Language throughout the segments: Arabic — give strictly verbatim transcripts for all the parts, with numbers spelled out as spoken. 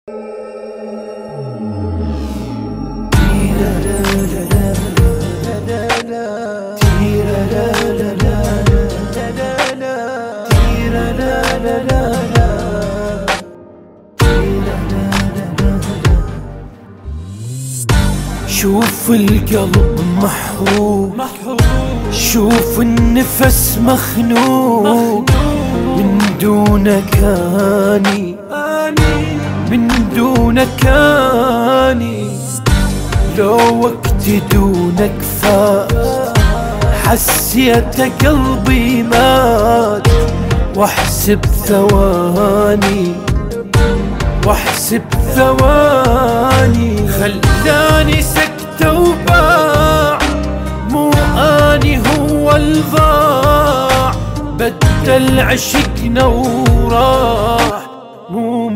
شوف القلب محروق، شوف النفس مخنوق، من دونك اني من دونك اني لو وقت دونك فات حسيت قلبي مات. واحسب ثواني واحسب ثواني خلاني سكتة وباع، مو اني هو الضاع، بدل عشقنا وراح مو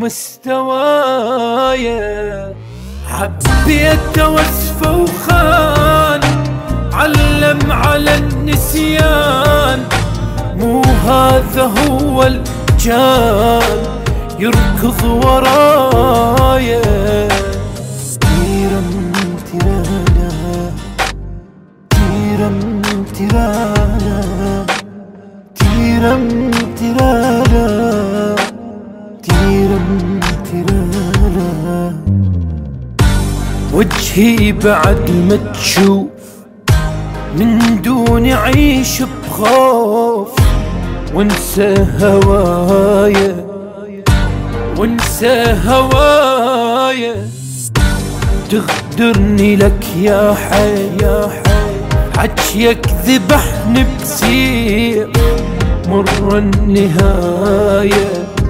مستوايا. حبيت وصفه وخان، علم على النسيان، مو هذا هو الجان يركض ورايا. تيرم تيرانا تيرم تيرانا تيرم تيرانا تيرم تيرانا. وجهي بعد ما تشوف من دون عيش بخوف، وانسى هوايا وانسى هوايا. تغدرني لك يا حي يا حي، حجيك ذبحني بسير. مر النهاية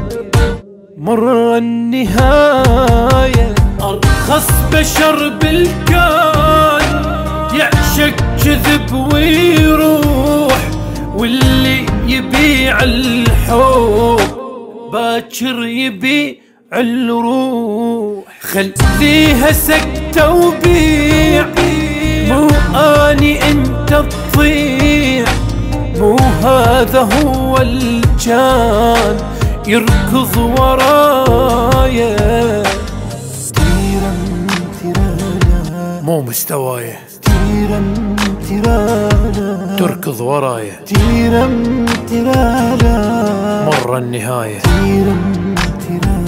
مر النهاية. أرخص بشر بالكون يعشق كذب ويروح، واللي يبيع الحب باكر يبيع الروح. خليها سكتة وبيع، مو اني انت تضيع، مو هذا هو الجان يركض ورايا. تيرم تيرانا مو مستوايا، تيرم تيرانا تركض ورايا. تيرم تيرانا مر النهاية. تيرم تيرانا